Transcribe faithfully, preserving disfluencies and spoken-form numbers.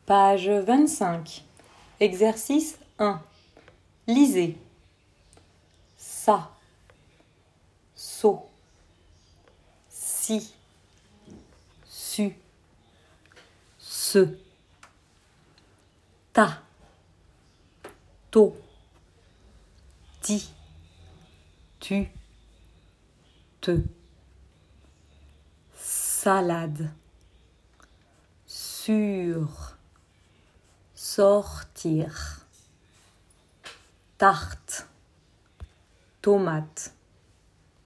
Page vingt-cinq. Exercice un. Lisez. Ça, so, si, su, ce, ta, to, ti, tu, te. Salade. Sur. Sortir. Tarte. Tomate.